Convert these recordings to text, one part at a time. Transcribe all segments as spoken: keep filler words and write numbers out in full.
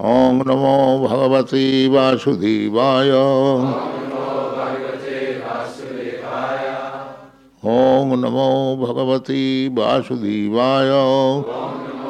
Om Namo Bhagavate Vasudevaya. Om Namo Bhagavate Vasudevaya.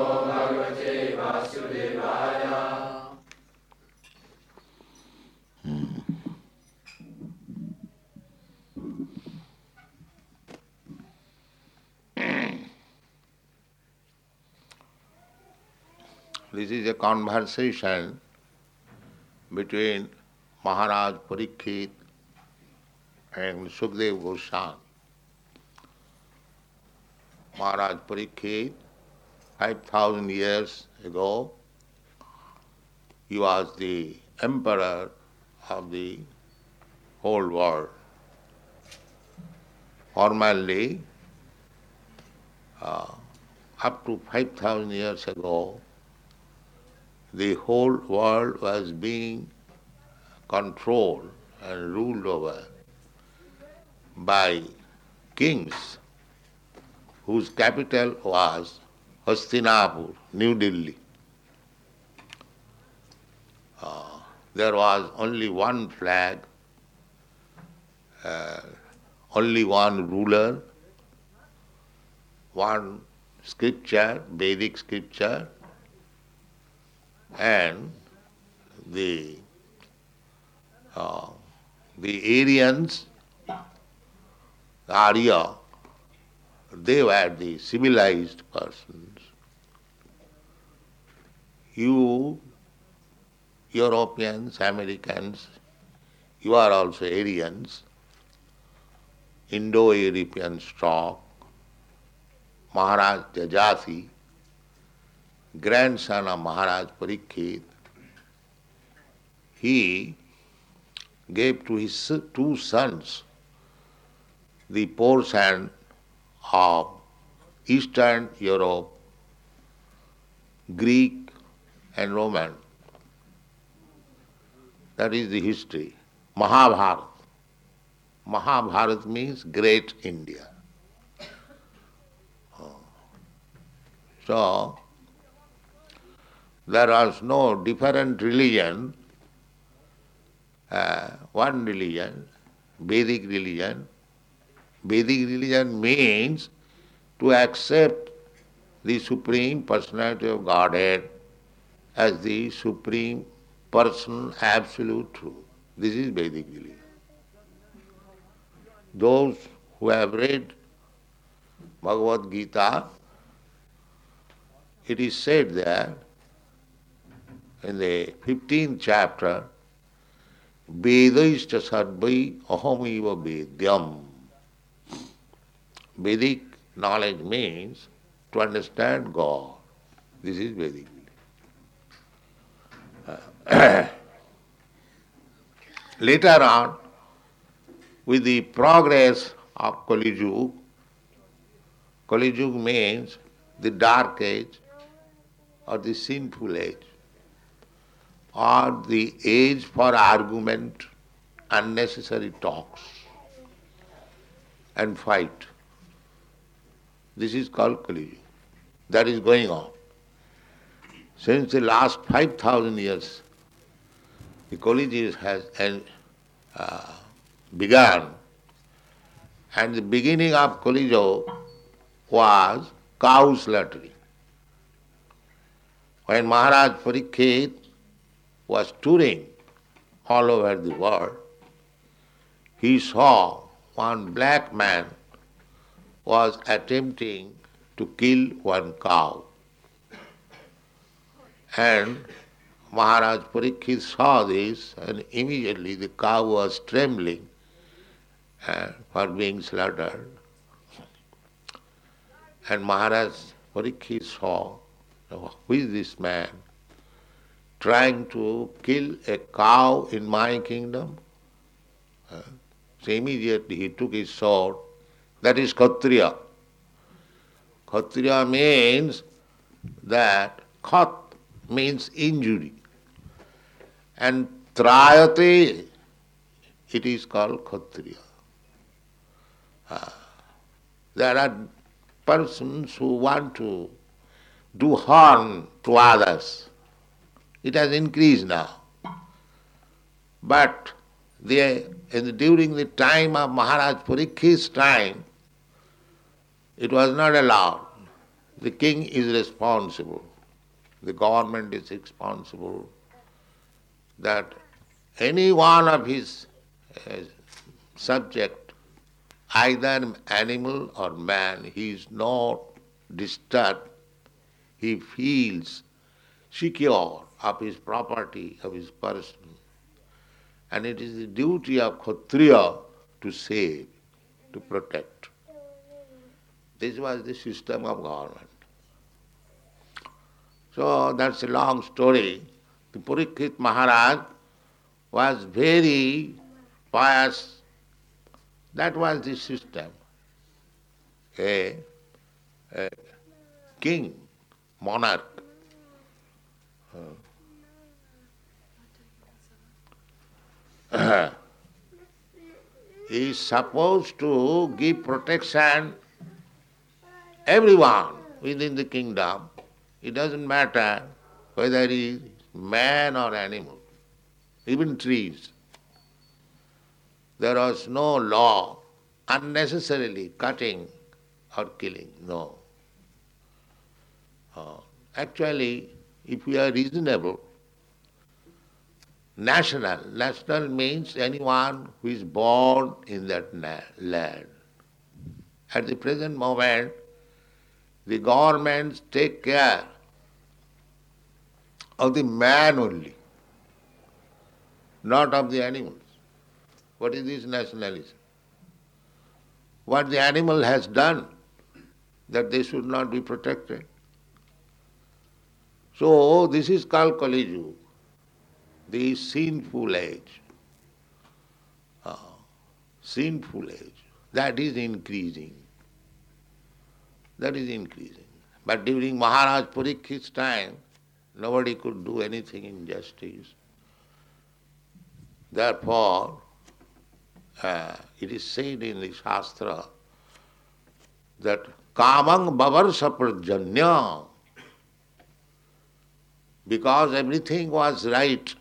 This is a conversation between Maharaj Parikshit and Sukdev Goswami. Maharaj Parikshit, five thousand years ago, he was the emperor of the whole world. Formerly, uh, up to five thousand years ago, the whole world was being controlled and ruled over by kings whose capital was Hastinapur, New Delhi. Uh, there was only one flag, uh, only one ruler, one scripture, Vedic scripture, and the uh, the Aryans, the Arya, they were the civilized persons. You, Europeans, Americans, you are also Aryans, Indo-European stock. Maharaj Jajati, grandson of Maharaj Parikshit, he gave to his two sons the portion of Eastern Europe, Greek and Roman. That is the history. Mahabharata. Mahabharata means Great India. So, there was no different religion, uh, one religion, Vedic religion. Vedic religion means to accept the Supreme Personality of Godhead as the Supreme Person, Absolute Truth. This is Vedic religion. Those who have read Bhagavad Gita, it is said there in the fifteenth chapter, Vedaishta sarvai ahamiva vedyam. Vedic knowledge means to understand God. This is Vedic. Uh, later on, with the progress of Kali Yuga, Kali Yuga means the dark age or the sinful age, or the age for argument, unnecessary talks and fight. This is called Kali Yuga. That is going on. Since the last five thousand years, the Kali Yuga has uh, begun, and the beginning of Kali Yuga was cow slaughtering. When Maharaj Parikshit was touring all over the world, he saw one black man was attempting to kill one cow. And Maharaj Parikshit saw this, and immediately the cow was trembling uh, for being slaughtered. And Maharaj Parikshit saw, who is this man trying to kill a cow in my kingdom? Uh, so immediately he took his sword. That is Kshatriya. Kshatriya means that Khat means injury. And Trayate, it is called Kshatriya. Uh, there are persons who want to do harm to others. It has increased now. But the, in the, during the time of Maharaj Parikshit's time, it was not allowed. The king is responsible. The government is responsible that any one of his uh, subject, either animal or man, he is not disturbed. He feels secure of his property, of his person. And it is the duty of Kshatriya to save, to protect. This was the system of government. So that's a long story. The Parikshit Maharaj was very pious. That was the system. A, a king, monarch, uh, is supposed to give protection everyone within the kingdom. It doesn't matter whether he is man or animal, even trees. There was no law unnecessarily cutting or killing, no. Uh, actually, if we are reasonable, national, national means anyone who is born in that na- land. At the present moment, the governments take care of the man only, not of the animals. What is this nationalism? What the animal has done, that they should not be protected. So this is called Kali Yuga, the sinful age. Uh, sinful age. That is increasing. That is increasing. But during Maharaj Parikshit's time, nobody could do anything injustice. Therefore, uh, it is said in the Shastra that kamang bavarsa prajanya, because everything was right,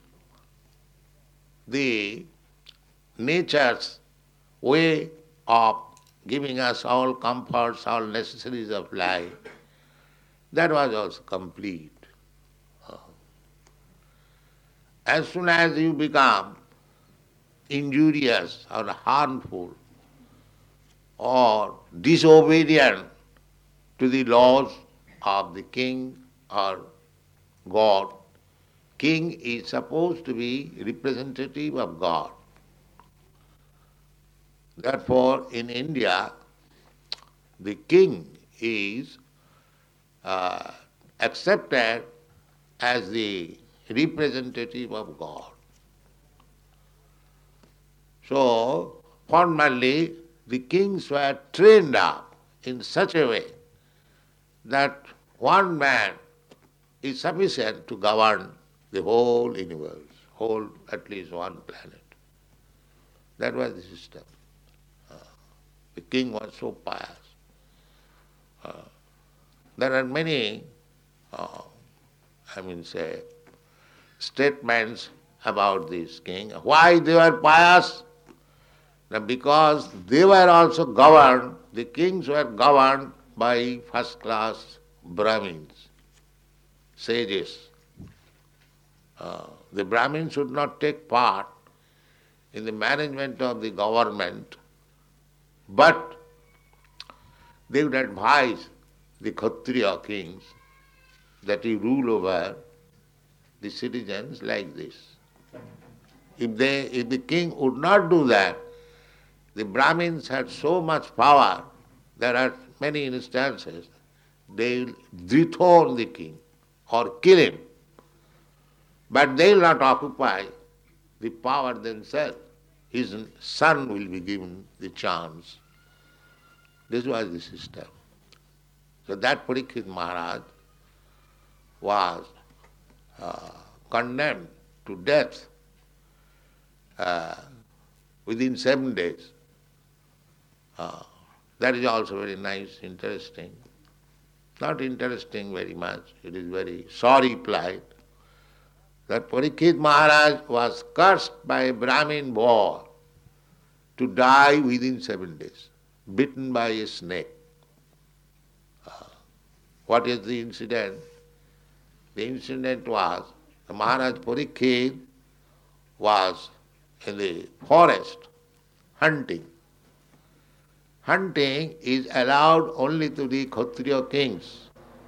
the nature's way of giving us all comforts, all necessaries of life, that was also complete. As soon as you become injurious or harmful or disobedient to the laws of the king or God, king is supposed to be representative of God. Therefore, in India, the king is uh, accepted as the representative of God. So, formerly, the kings were trained up in such a way that one man is sufficient to govern the whole universe, whole at least one planet. That was the system. Uh, the king was so pious. Uh, there are many, uh, I mean, say, statements about this king. Why they were pious? Now, because they were also governed, the kings were governed by first-class Brahmins, sages. Uh, the Brahmins should not take part in the management of the government, but they would advise the Kshatriya kings that he rule over the citizens like this. If they, if the king would not do that, the Brahmins had so much power, there are many instances, they will dethrone the king or kill him. But they will not occupy the power themselves. His son will be given the chance. This was the system. So that Parikshit Maharaj was uh, condemned to death uh, within seven days. Uh, that is also very nice, interesting. Not interesting very much, it is very sorry plight. that Parikshit Maharaj was cursed by a Brahmin boy to die within seven days, bitten by a snake. What is the incident? The incident was the Maharaj Parikshit was in the forest hunting. Hunting is allowed only to the Kshatriya kings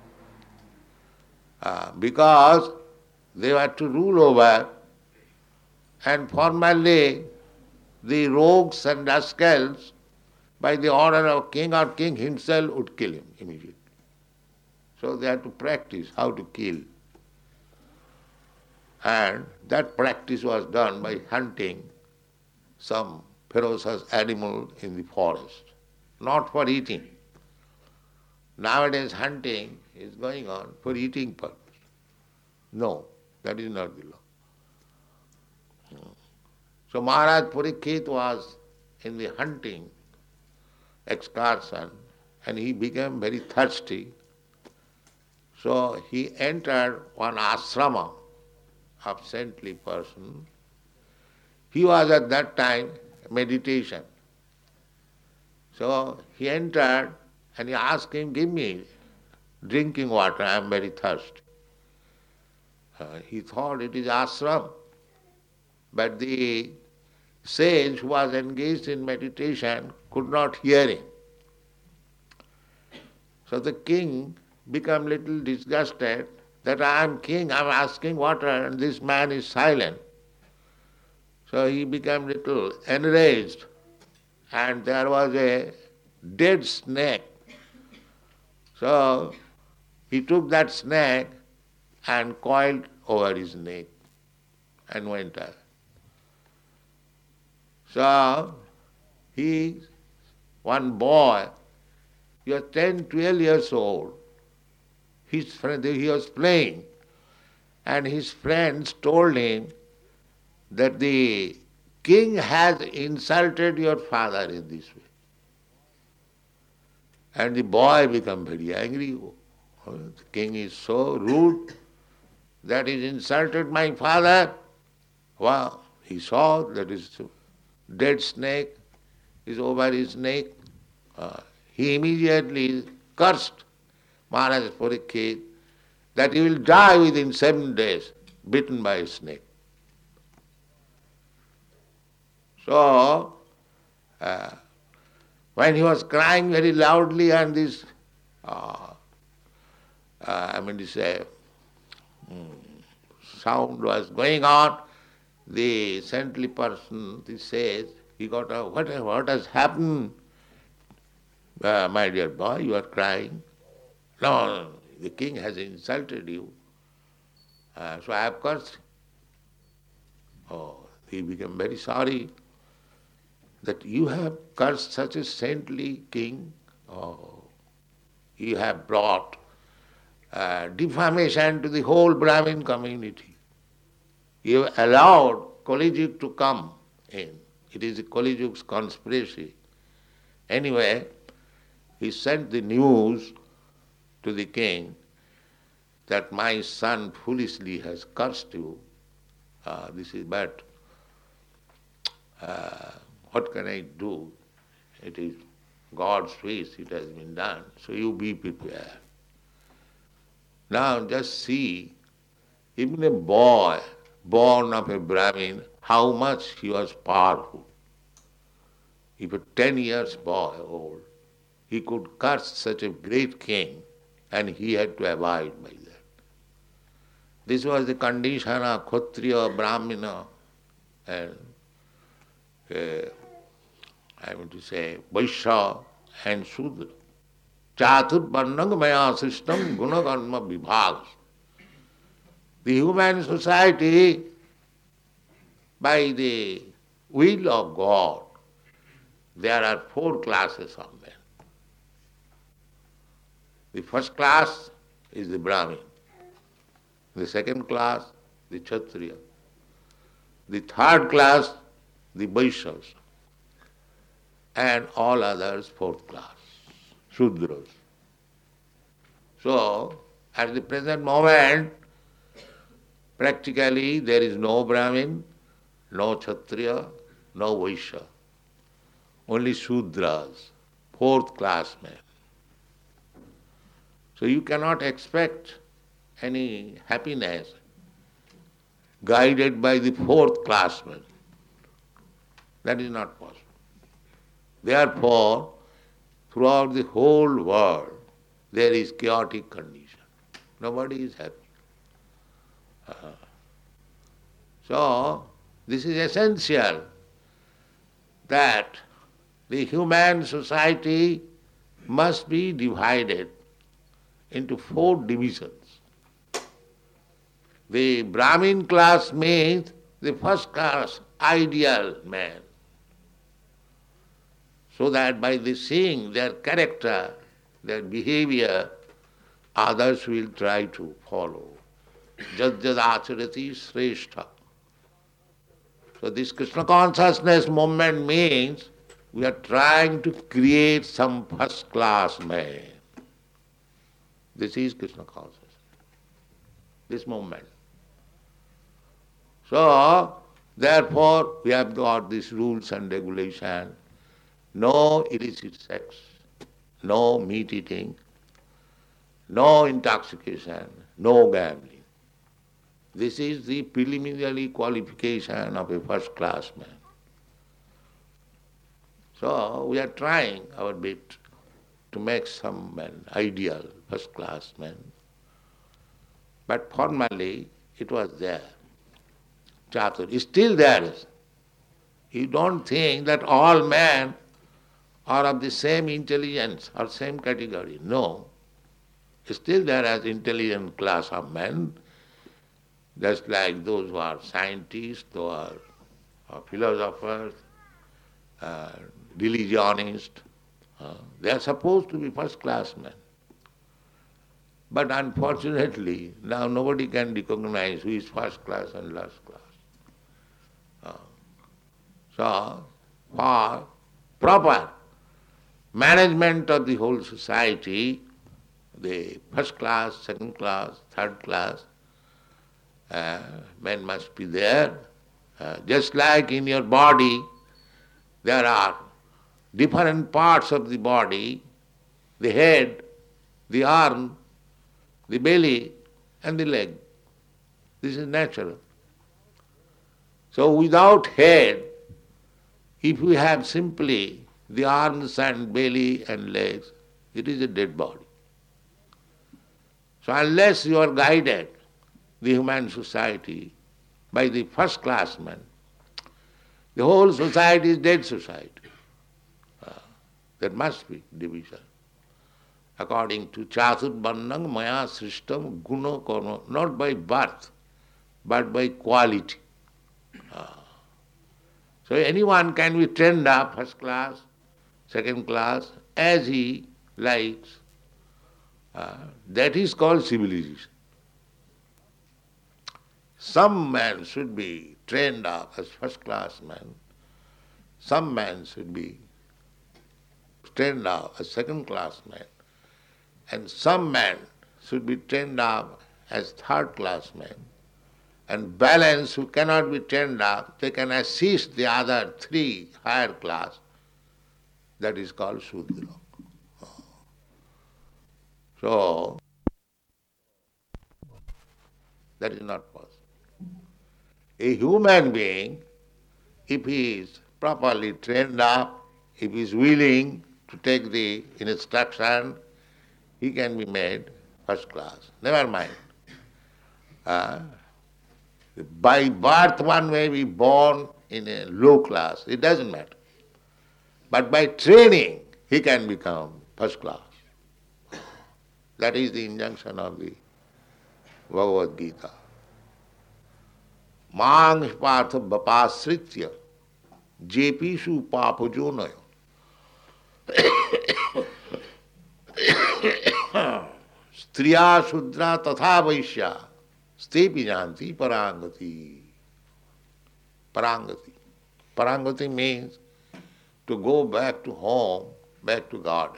uh, because they were to rule over, and formerly the rogues and rascals by the order of king or king himself would kill him immediately. So they had to practice how to kill. And that practice was done by hunting some ferocious animal in the forest, not for eating. Nowadays hunting is going on for eating purpose. No, that is not the law. So Maharaj Parikshit was in the hunting excursion and he became very thirsty. So he entered one ashrama of saintly person. He was at that time meditation. So he entered and he asked him, give me drinking water, I am very thirsty. Uh, he thought it is ashram, but the sage who was engaged in meditation could not hear him. So the king became little disgusted that I am king, I am asking water and this man is silent. So he became little enraged and there was a dead snake. So he took that snake and coiled over his neck and went away. So he, one boy, he was ten, twelve years old. His friend, he was playing, and his friends told him that the king has insulted your father in this way. And the boy became very angry. The king is so rude that he insulted my father. Wow, he saw that his dead snake is over his neck. Uh, he immediately cursed Maharaj Parikshit that he will die within seven days, bitten by a snake. So, uh, when he was crying very loudly and this, uh, uh, I mean to say, mm, sound was going on, the saintly person, he says, he got a, what, what has happened? Uh, my dear boy, you are crying. No, the king has insulted you. Uh, so I have cursed. Oh, he became very sorry that you have cursed such a saintly king. Oh, you have brought uh, defamation to the whole Brahmin community. You have allowed Kali Yuga to come in. It is Kali Yuga's conspiracy. Anyway, he sent the news to the king that my son foolishly has cursed you. Uh, this is bad. Uh, what can I do? It is God's wish, it has been done. So you be prepared. Now just see, even a boy born of a Brahmin, how much he was powerful. If a ten years boy old, he could curse such a great king, and he had to abide by that. This was the condition of Kshatriya, Brahmana, and uh, I mean to say Vaishya and Sudra. Chatur Varnang Maya system Gunakarma Vibhag. The human society, by the will of God, there are four classes of men. The first class is the Brahmin. The second class, the Kshatriya. The third class, the Vaishyas. And all others, fourth class, Shudras. So, at the present moment, Practically there is no Brahmin, no Kshatriya, no Vaishya. Only Shudras, fourth class men. So you cannot expect any happiness guided by the fourth class men. That is not possible. Therefore, throughout the whole world, there is chaotic condition. Nobody is happy. Uh, so, this is essential that the human society must be divided into four divisions. The Brahmin class means the first class ideal man, so that by the seeing their character, their behavior, others will try to follow. Jad jad acharati shrestha. So this Krishna consciousness movement means we are trying to create some first class man. This is Krishna consciousness, this movement. So, therefore, we have got these rules and regulations. No illicit sex, no meat eating, no intoxication, no gambling. This is the preliminary qualification of a first class man. So we are trying our bit to make some man ideal, first class man. But formally it was there. Chatur is still there. You don't think that all men are of the same intelligence or same category. No. Still there is intelligent class of men, just like those who are scientists, those who are, are philosophers, uh, religionists. Uh, they are supposed to be first class men. But unfortunately, now nobody can recognize who is first class and last class. Uh, so, for proper management of the whole society, the first class, second class, third class, uh, men must be there. Uh, just like in your body, there are different parts of the body, the head, the arm, the belly, and the leg. This is natural. So without head, if we have simply the arms and belly and legs, it is a dead body. So unless you are guided, the human society, by the first class man, the whole society is dead society. Uh, there must be division. According to Chatur Varnam Maya Srishtam Guna Karma, not by birth, but by quality. Uh, so anyone can be trained up, first class, second class, as he likes. Uh, that is called civilization. Some man should be trained up as first class man. Some man should be trained up as second class man. And some man should be trained up as third class man. And balance who cannot be trained up, they can assist the other three higher class. That is called Shudra. So, that is not possible. A human being, if he is properly trained up, if he is willing to take the instruction, he can be made first class. Never mind. Uh, by birth one may be born in a low class. It doesn't matter. But by training, he can become first class. That is the injunction of the Bhagavad Gita. Mang partha bapasritya jepishu papajonayo striya shudra tatha vaishya stepi janti parangati. Parangati. Parangati means to go back to home, back to God.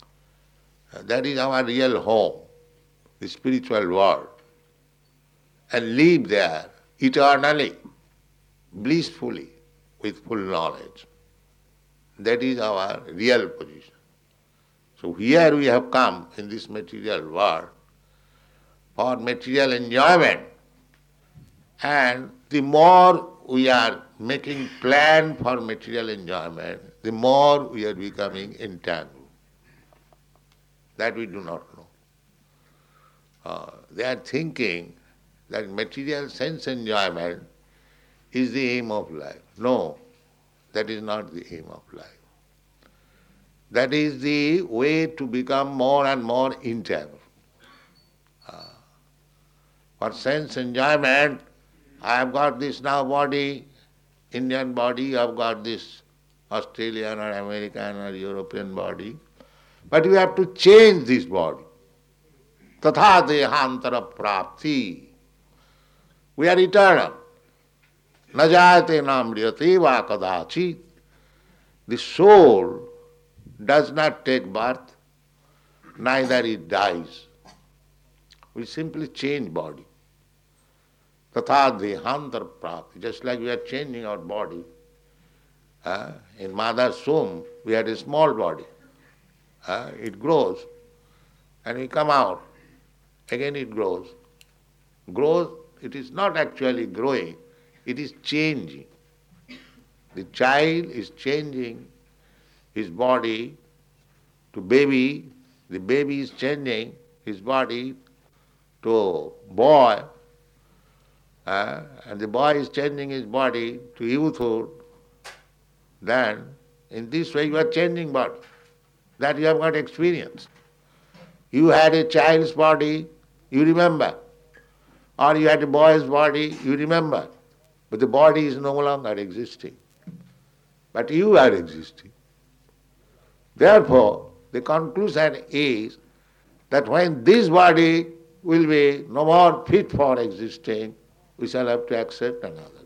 That is our real home, the spiritual world. and live there eternally, blissfully, with full knowledge. That is our real position. So here we have come in this material world for material enjoyment, and the more we are making plan for material enjoyment, the more we are becoming entangled. That we do not know. Uh, they are thinking that material sense enjoyment is the aim of life. No, that is not the aim of life. That is the way to become more and more entangled. Uh, for sense enjoyment, I have got this now body, Indian body, I have got this Australian or American or European body. But we have to change this body. Tatha dehantara prapti. We are eternal. Najayate namriyate va kadachit. The soul does not take birth, neither it dies. We simply change body. Tatha dehantara prapti. Just like we are changing our body. Uh, in mother's womb, we had a small body. Uh, it grows, and we come out. Again it grows. Grows, it is not actually growing, it is changing. The child is changing his body to baby, the baby is changing his body to boy, uh, and the boy is changing his body to youthhood. Then, in this way you are changing body. That you have got experience. You had a child's body, you remember. Or you had a boy's body, you remember. But the body is no longer existing. But you are existing. Therefore, the conclusion is that when this body will be no more fit for existing, we shall have to accept another body.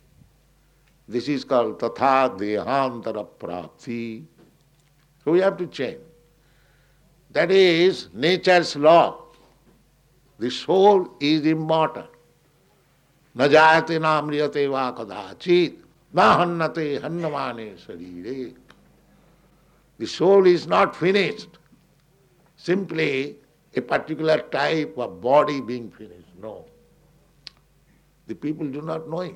This is called tatha dehantara prapti. So we have to change. That is nature's law. The soul is immortal. Najayate namriyate va kadachit. Na hannate hannamane sarire. The soul is not finished. Simply a particular type of body being finished. No. The people do not know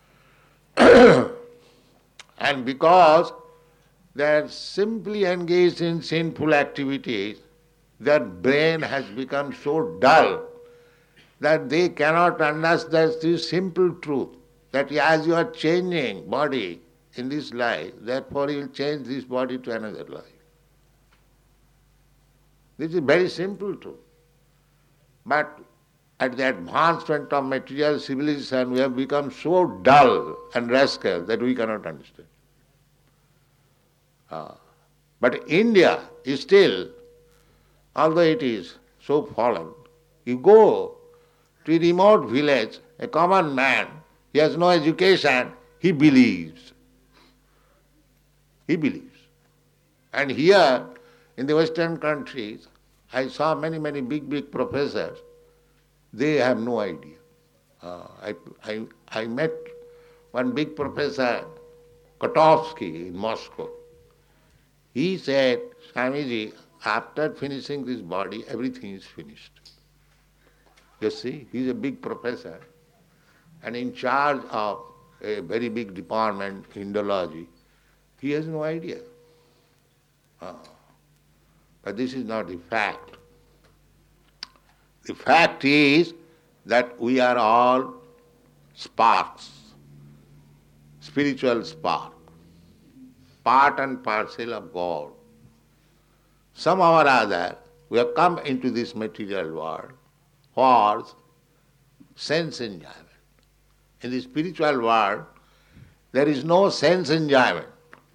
it. And because they are simply engaged in sinful activities, their brain has become so dull that they cannot understand this simple truth, that as you are changing body in this life, therefore you will change this body to another life. This is very simple truth. But at the advancement of material civilization, we have become so dull and rascal that we cannot understand. Uh, but India is still, although it is so fallen, you go to a remote village, a common man, he has no education, he believes. He believes. And here, in the Western countries, I saw many, many big, big professors, they have no idea. Uh, I, I, I met one big professor, Kotovsky, in Moscow. He said, Swamiji, after finishing this body, everything is finished. You see, he is a big professor and in charge of a very big department, Indology. He has no idea. Uh, but this is not the fact. The fact is that we are all sparks, spiritual spark, part and parcel of God. Somehow or other, we have come into this material world for sense enjoyment. In the spiritual world, there is no sense enjoyment.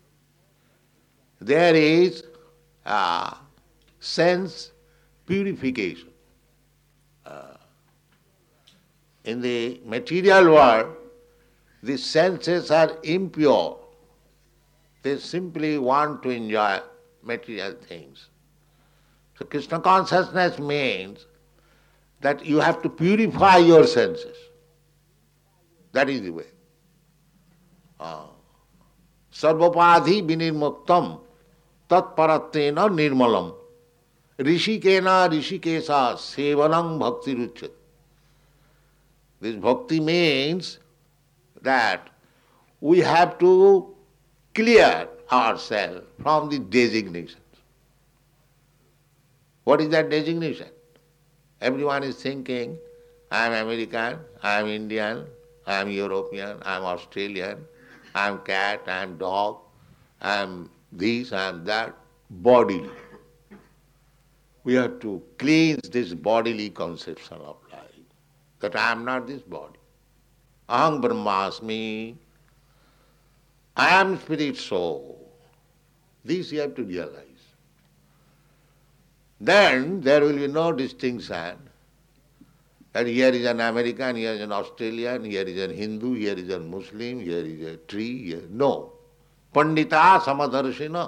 There is uh, sense purification. Uh, in the material world, the senses are impure. They simply want to enjoy material things. So Krishna consciousness means that you have to purify your senses. That is the way. Ah. Sarvapadhi vinirmuktam tat paratena nirmalam rishikena rishikesa sevanam bhakti ruchyat. This bhakti means that we have to clear ourselves from the designations. What is that designation? Everyone is thinking, I am American, I am Indian, I am European, I am Australian, I am cat, I am dog, I am this, I am that, bodily. We have to cleanse this bodily conception of life, that I am not this body. Aham Brahmasmi, I am spirit soul. This you have to realize. Then there will be no distinction that here is an American, here is an Australian, here is a Hindu, here is a Muslim, here is a tree. Here. No. Pandita samadarshina.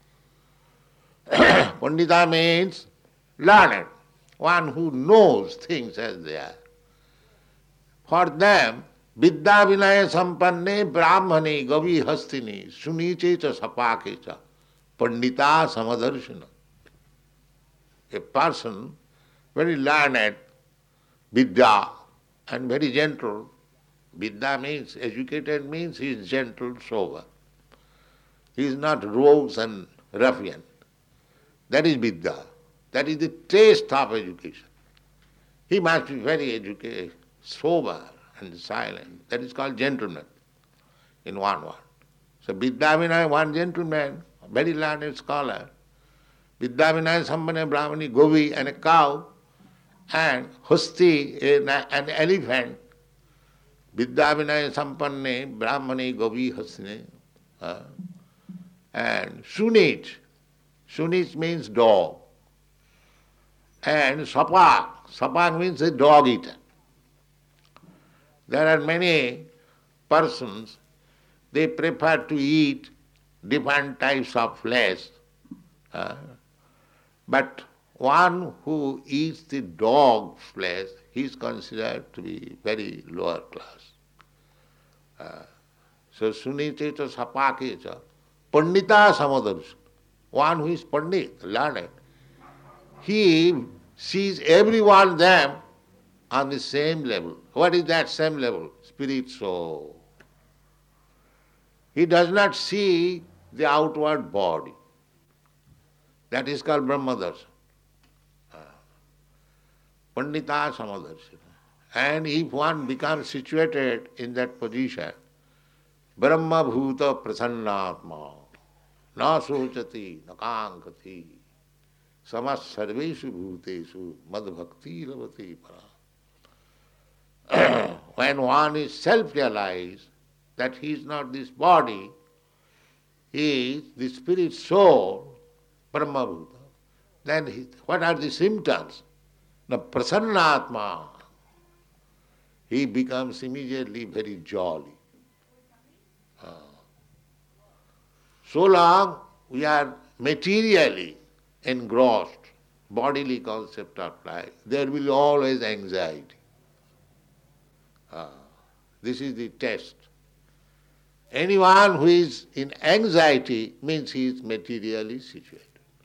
Pandita means learned, one who knows things as they are. For them, Vidya Vinaya Sampanne Brahmane Gavi Hastini Suniche cha Sapake cha Pandita samadarshina. A person very learned, Vidya, and very gentle. Vidya means, educated means he is gentle, sober. He is not rogues and ruffian. That is Vidya. That is the taste of education. He must be very educated, sober and silent. That is called gentleman in one word. So Vidya Vinaya, one gentleman, very learned scholar. Vidya Vinaya Sampane Brahmani, Govi and a cow, and Hasti, an elephant. Vidya Vinaya Sampanne Brahmani Govi Hastine. Uh, and Sunit. Sunit means dog. And Sapak. Sapak means a dog eater. There are many persons, they prefer to eat different types of flesh. Uh, but one who eats the dog's flesh, he is considered to be very lower class. Uh, so Suniteta Sapakecha, Pandita Samadarsh, one who is Pandit, learned, he sees everyone them on the same level. What is that same level? Spirit soul. He does not see the outward body. That is called Brahmadarshan. Pandita Samadarshana. And if one becomes situated in that position, Brahma Bhuta Prasannatma, na sochati, na kankati, samas sarveshu bhutesu, mad bhakti ravati para. When one is self-realized that he is not this body, he is the spirit soul, Brahma Bhuta, then he, what are the symptoms? Now, Prasannatma, he becomes immediately very jolly. Uh, so long we are materially engrossed, bodily concept of life, there will always anxiety. Uh, this is the test. Anyone who is in anxiety means he is materially situated.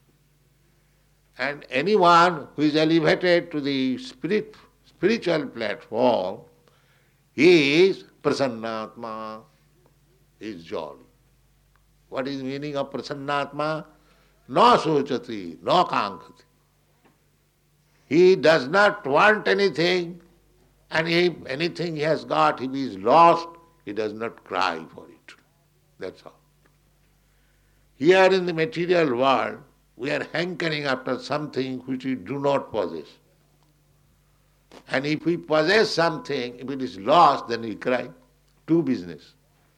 And anyone who is elevated to the spirit, spiritual platform, he is Prasannatma, he is jolly. What is the meaning of Prasannatma? No sochati, no kankati. He does not want anything, and if anything he has got, if he is lost, he does not cry for it. That's all. Here in the material world, we are hankering after something which we do not possess. And if we possess something, if it is lost, then we cry. Two business.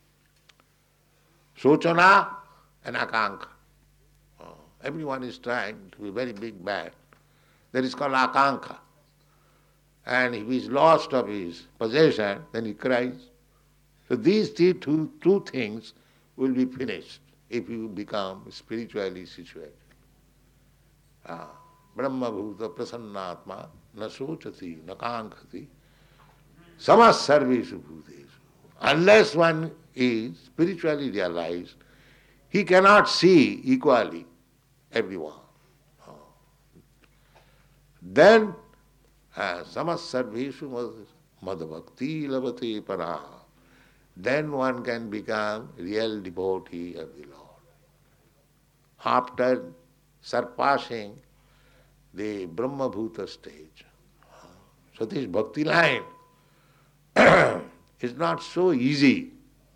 Sochana and akanka. Oh, everyone is trying to be very big bad. That is called akanka. And if he is lost of his possession, then he cries. So these two, two, two things will be finished if you become spiritually situated. Ah. Brahma bhuta prasannatma na sochati na kankhati samas sarveshu bhuteshu. Unless one is spiritually realized, he cannot see equally everyone. Then uh, samas sarveshu madhavakti lavate paraha. Then one can become real devotee of the Lord. After surpassing the Brahma Bhuta stage. So this bhakti line is not so easy.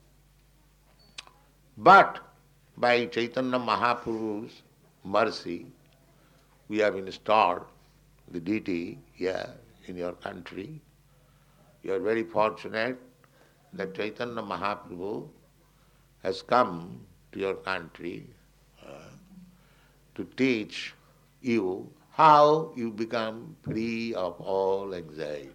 But by Chaitanya Mahaprabhu's mercy, we have installed the deity here in your country. You are very fortunate that Chaitanya Mahaprabhu has come to your country uh, to teach you how you become free of all anxieties.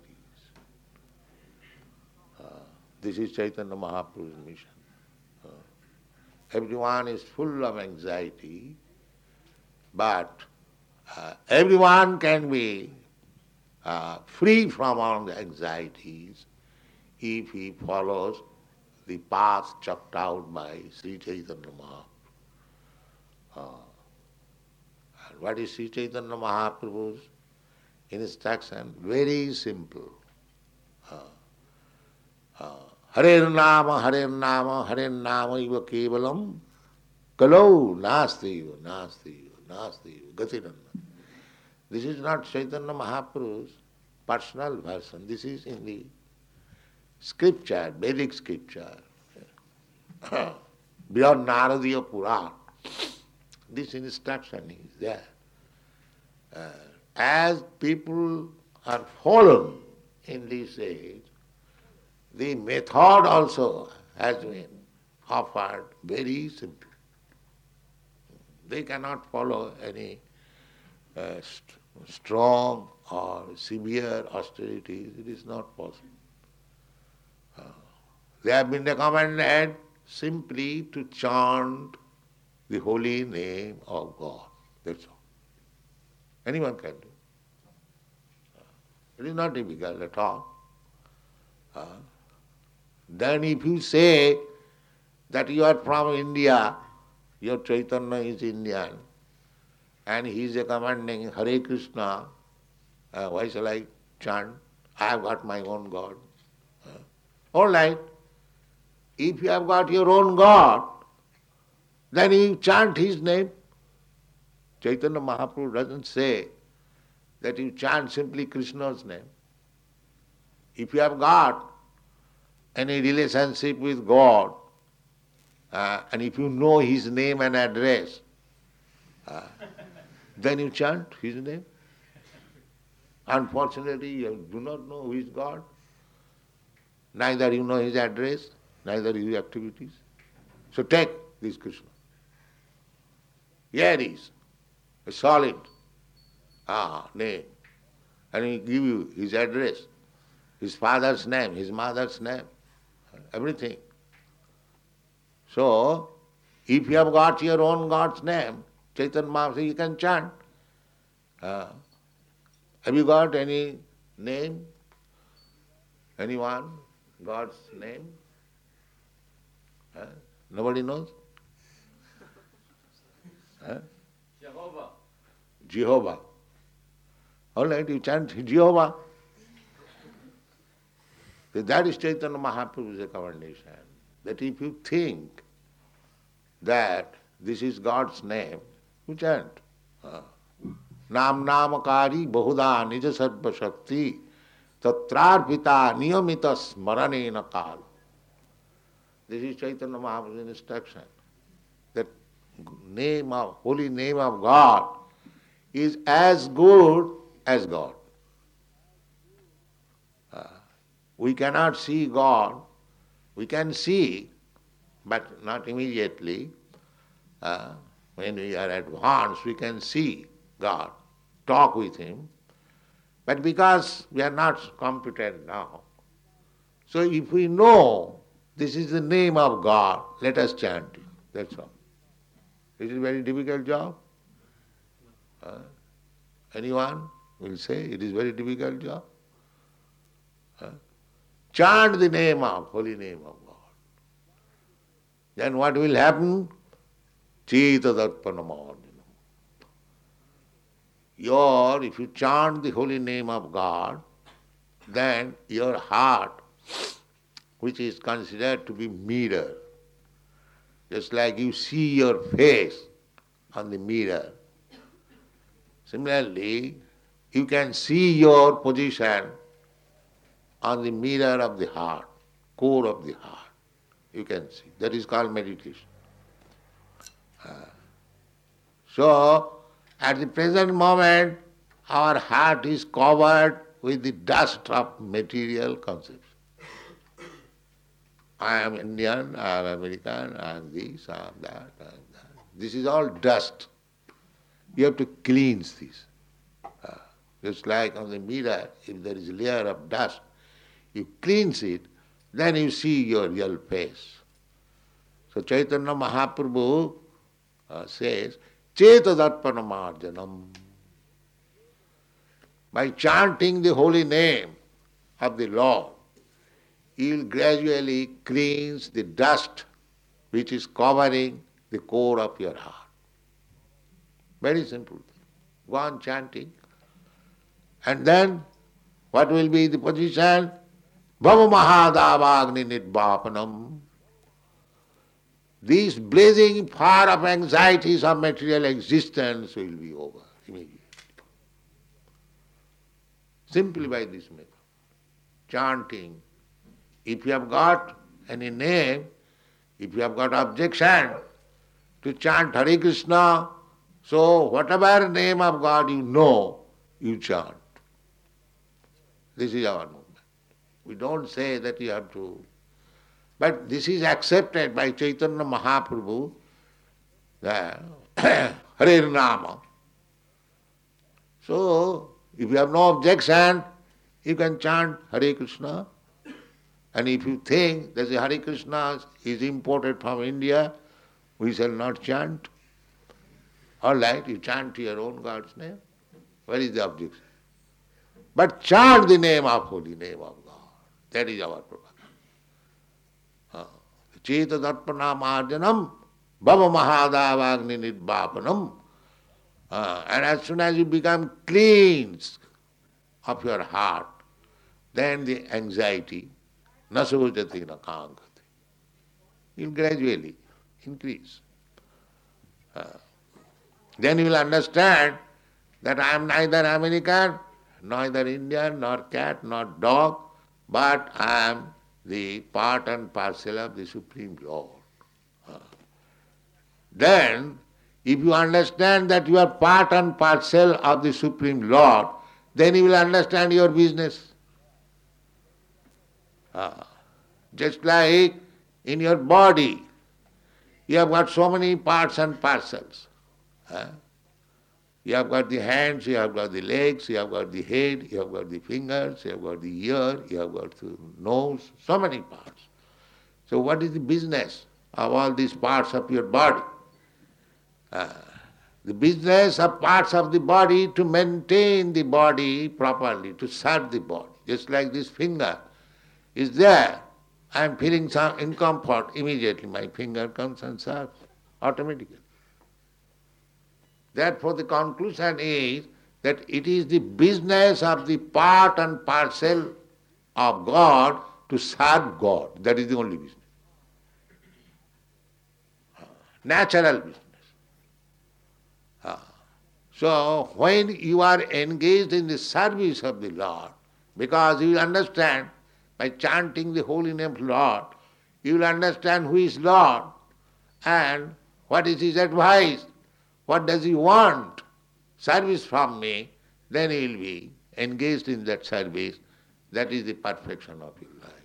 Uh, this is Chaitanya Mahaprabhu's mission. Uh, everyone is full of anxiety, but uh, everyone can be uh, free from all the anxieties if he follows the path chalked out by Sri Chaitanya Mahaprabhu. Uh, and what is Sri Chaitanya Mahaprabhu's instruction? Very simple. Uh, uh, Hare Nama, Hare Nama, Hare Nama iva kevalam kalau nasti iva, nasti iva, nasti iva, gatirana. This is not Chaitanya Mahaprabhu's personal version. This is in the scripture, Vedic scripture, beyond Naradiya Purana. This instruction is there. Uh, as people are fallen in this age, the method also has been offered very simple. They cannot follow any uh, st- strong or severe austerities. It is not possible. Uh, they have been recommended simply to chant the holy name of God. That's all. Anyone can do. Uh, it is not difficult at all. Uh, then if you say that you are from India, your Chaitanya is Indian, and he is recommending Hare Krishna, uh, why shall I chant? I have got my own God. Uh, all right. If you have got your own God, then you chant his name. Chaitanya Mahaprabhu doesn't say that you chant simply Krishna's name. If you have got any relationship with God, uh, and if you know his name and address, uh, then you chant his name. Unfortunately, you do not know who is God. Neither you know his address, neither his activities. So take this Krishna. Here is a solid ah, name. And he give you his address, his father's name, his mother's name, everything. So, if you have got your own God's name, Chaitanya Mahaprabhu, you can chant. Uh, have you got any name? Anyone? God's name? Uh, nobody knows? Huh? Jehovah. Jehovah. All right, you chant Jehovah. That is Chaitanya Mahaprabhu's recommendation. That if you think that this is God's name, you chant. Uh, Nam namakari bahuda nija sarva shakti tatrarpita niyamita smaranena kal. This is Chaitanya Mahaprabhu's instruction. That name of, holy name of God is as good as God. Uh, we cannot see God. We can see, but not immediately. Uh, when we are advanced, we can see God, talk with him. But because we are not competent now, so if we know this is the name of God, let us chant it. That's all. It is a very difficult job. Uh, Anyone will say it is very difficult job? Huh? Chant the name of, holy name of God. Then what will happen? Cheta darpanamarjanam. Your, if you chant the holy name of God, then your heart, which is considered to be mirror, just like you see your face on the mirror, similarly, you can see your position on the mirror of the heart, core of the heart. You can see. That is called meditation. Uh, so, at the present moment, our heart is covered with the dust of material concepts. I am Indian, I am American, I am this, I am that, I am that. This is all dust. You have to cleanse this. Uh, just like on the mirror, if there is a layer of dust, you cleanse it, then you see your real face. So Chaitanya Mahaprabhu uh, says, Cheta darpanamarjanam. By chanting the holy name of the Lord, you will gradually cleanse the dust which is covering the core of your heart. Very simple thing. Go on chanting. And then, what will be the position? Bhava mahadavagni nidvapanam. These blazing fire of anxieties of material existence will be over immediately. Simply by this method. Chanting. If you have got any name, if you have got objection to chant Hare Krishna, so whatever name of God you know, you chant. This is our movement. We don't say that you have to. But this is accepted by Chaitanya Mahaprabhu, the Hare Nama. So, if you have no objection, you can chant Hare Krishna. And if you think that the Hare Krishna is imported from India, we shall not chant. All right, you chant your own God's name. Where is the objection? But chant the name of holy name of God. That is our program. Cheta darpana marjanam, bhava mahadavagni nidvapanam. And as soon as you become clean of your heart, then the anxiety, nasojati na kankati, will gradually increase. Uh, then you will understand that I am neither American, neither Indian, nor cat, nor dog, but I am the part and parcel of the Supreme Lord. Uh, then, if you understand that you are part and parcel of the Supreme Lord, then you will understand your business. Uh, just like in your body, you have got so many parts and parcels. Uh, you have got the hands, you have got the legs, you have got the head, you have got the fingers, you have got the ear, you have got the nose, so many parts. So what is the business of all these parts of your body? Uh, the business of parts of the body to maintain the body properly, to serve the body. Just like this finger is there. I am feeling some discomfort, immediately my finger comes and serves automatically. Therefore the conclusion is that it is the business of the part and parcel of God to serve God. That is the only business. Natural business. So when you are engaged in the service of the Lord, because you will understand by chanting the holy name of Lord, you will understand who is Lord and what is His advice, what does He want, service from me, then you will be engaged in that service. That is the perfection of your life.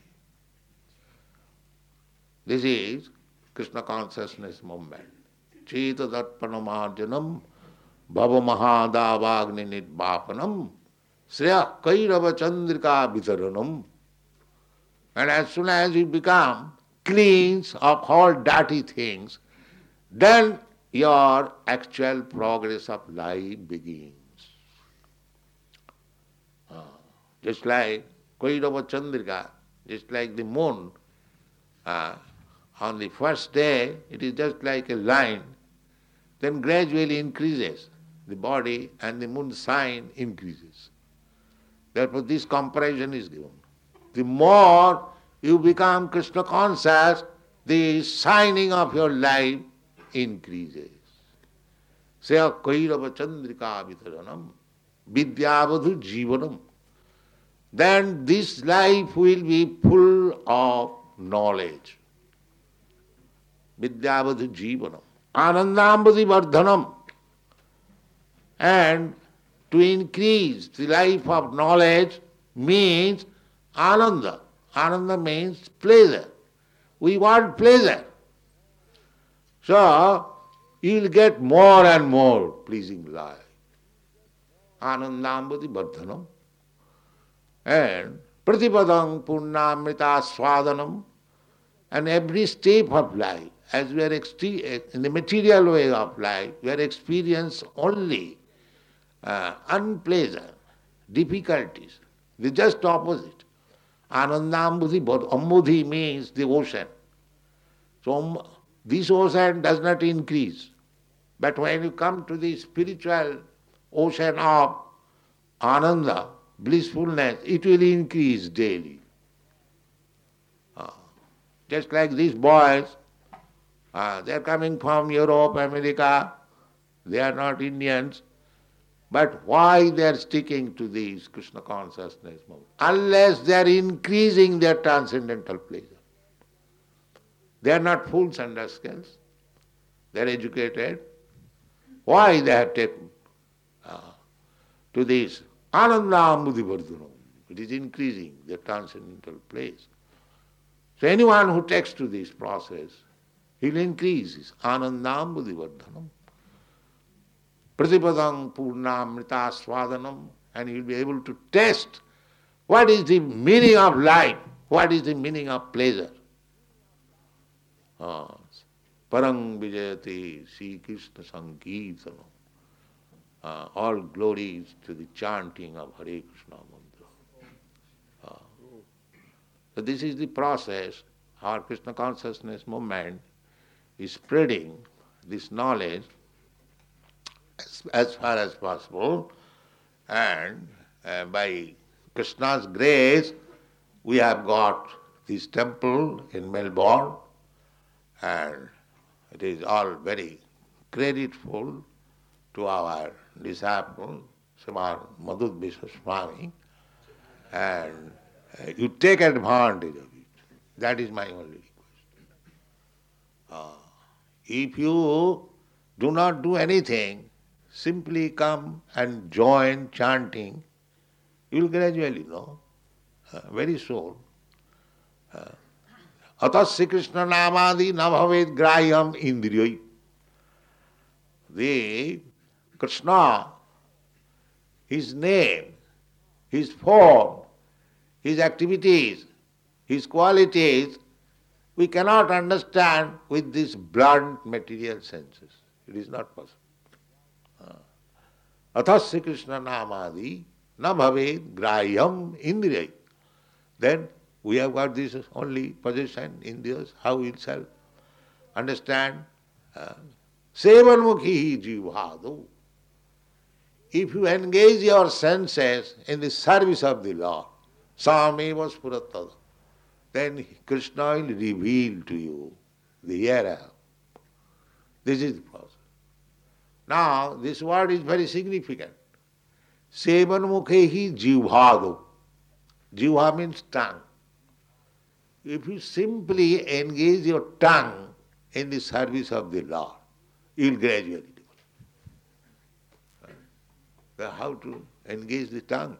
This is Krishna consciousness movement. Cheta darpanamarjanam, bhava mahadavagni nidvapanam, sreya kairava chandrika vitaranam. And as soon as you become clean of all dirty things, then your actual progress of life begins. just like Kairava Chandrika, just like the moon. Uh, on the first day, it is just like a line, then gradually increases. The body and the moon sign increases. Therefore, this comparison is given. The more you become Krishna conscious, the shining of your life increases. Saya Kairava Chandrika Vitaranam, Vidyavadhu Jivanam. Then this life will be full of knowledge. Vidyavadhu Jivanam. Anandambadhi Vardhanam. And to increase the life of knowledge means ananda. Ananda means pleasure. We want pleasure. So, you will get more and more pleasing life. Anandambadhi Vardhanam. And Pratipadam Purnamrita Swadanam. And every step of life, as we are extre- in the material way of life, we are experiencing only uh, unpleasant, difficulties. The just opposite. Anandambudhi, Ambudhi means the ocean. So um, this ocean does not increase. But when you come to the spiritual ocean of Ananda, blissfulness, it will increase daily. Uh, just like these boys, uh, they are coming from Europe, America, they are not Indians, but why they are sticking to these Krishna consciousness movement? Unless they are increasing their transcendental pleasure. They are not fools and rascals, they are educated. Why they have taken uh, to this Anandambudhi Vardhanam? It is increasing their transcendental place. So anyone who takes to this process, he will increase his Anandambudhi Vardhanam. Pratipadam Purnamrita Swadanam, and he will be able to test what is the meaning of life, what is the meaning of pleasure. Uh, Parang Vijayati Sri Krishna Sankirtanam. Uh, all glories to the chanting of Hare Krishna mantra. Uh, so this is the process. Our Krishna consciousness movement is spreading this knowledge as, as far as possible, and uh, by Krishna's grace we have got this temple in Melbourne, and it is all very creditful to our disciple, Sriman Madhud Vishwa Swami, and uh, you take advantage of it. That is my only request. Uh, if you do not do anything, simply come and join chanting, you will gradually know, uh, very soon. Uh, Atasya Krishna Namadi Nabhaved Graham Indriyai. The Krishna, his name, his form, his activities, his qualities, we cannot understand with these blunt material senses. It is not possible. Athasya Krishna Namadi na bhaved grahyam indriyai. Then we have got this only possession, indriyas, how we shall understand? Uh, Sevanmukhi jivhadu. If you engage your senses in the service of the Lord, sameva spuratada, then Krishna will reveal to you the hereafter. This is the process. Now, this word is very significant. Sevanmukhehi jivhadu. Jivha means tongue. If you simply engage your tongue in the service of the Lord, you will gradually do it. How to engage the tongue?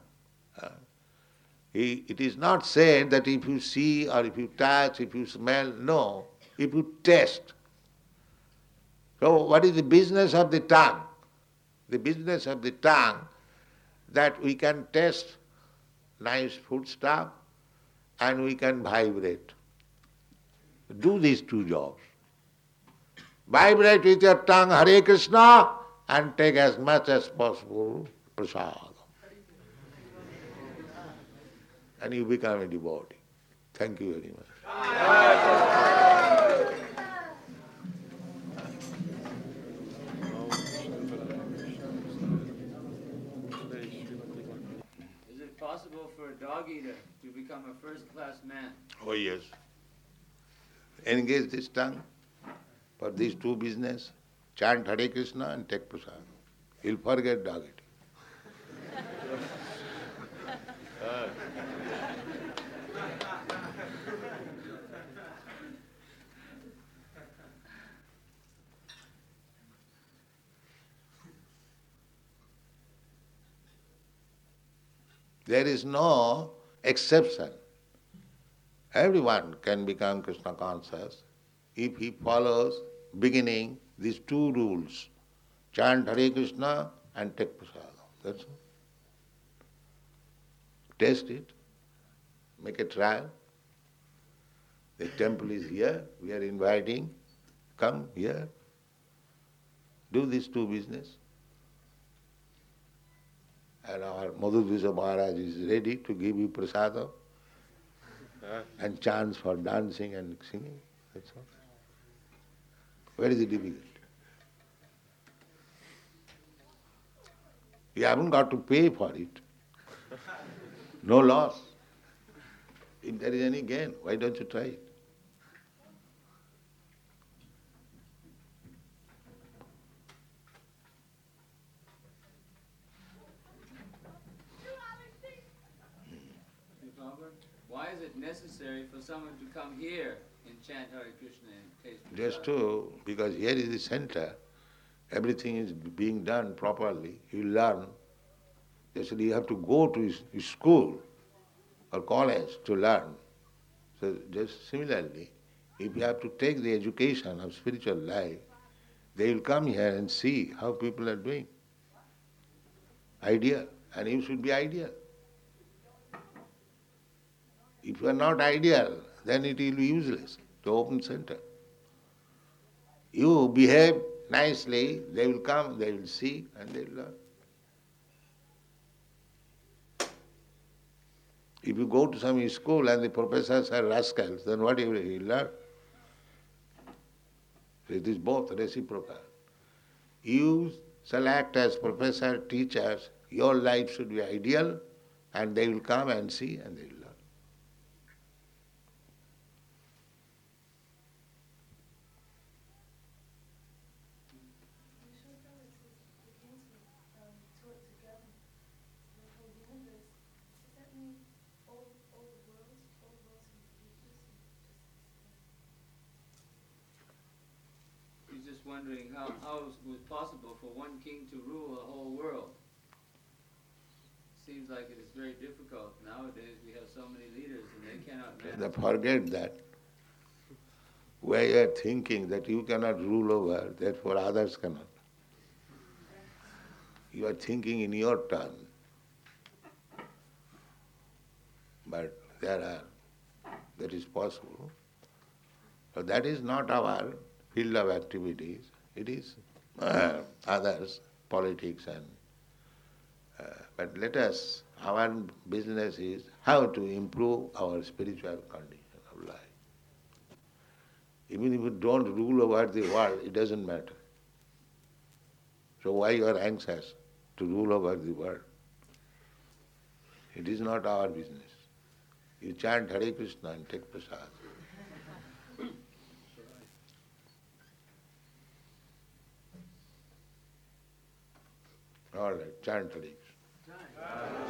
It is not said that if you see or if you touch, if you smell, no. If you taste. So what is the business of the tongue? The business of the tongue, that we can taste nice food stuff and we can vibrate. Do these two jobs. Vibrate with your tongue Hare Krishna and take as much as possible prasad. and you become a devotee. Thank you very much. Is it possible for a dog eater to become a first-class man? Oh yes. Engage this tongue for these two business. Chant Hare Krishna and take prasad. He'll forget dog eating. There is no exception. Everyone can become Krishna conscious if he follows beginning these two rules. Chant Hare Krishna and take prasad. That's all. Test it. Make a trial. The temple is here. We are inviting. Come here. Do these two business. And our Madhudvisa Maharaj is ready to give you prasada and chance for dancing and singing. That's all. Where is the difficulty? You haven't got to pay for it. No loss. If there is any gain, why don't you try it? Why is it necessary for someone to come here and chant Hare Krishna and taste prasad? Just to, because here is the center, everything is being done properly, you learn. Actually, you have to go to school or college to learn. So just similarly, if you have to take the education of spiritual life, they will come here and see how people are doing. Ideal. And you should be ideal. If you are not ideal, then it will be useless to open center. You behave nicely, they will come, they will see, and they will learn. If you go to some school and the professors are rascals, then what will you learn? It is both reciprocal. You shall act as professor, teachers, your life should be ideal, and they will come and see and they will learn. Just wondering how, how it was possible for one king to rule a whole world. Seems like it is very difficult. Nowadays we have so many leaders and they cannot manage. Forget that. Where you are thinking that you cannot rule over, therefore others cannot. You are thinking in your turn. But there are, that is possible. So that is not our field of activities. It is uh, others, politics and... Uh, but let us, our business is how to improve our spiritual condition of life. Even if you don't rule over the world, it doesn't matter. So why you are anxious to rule over the world? It is not our business. You chant Hare Krishna and take prasad. All right, chant Hare Krishna.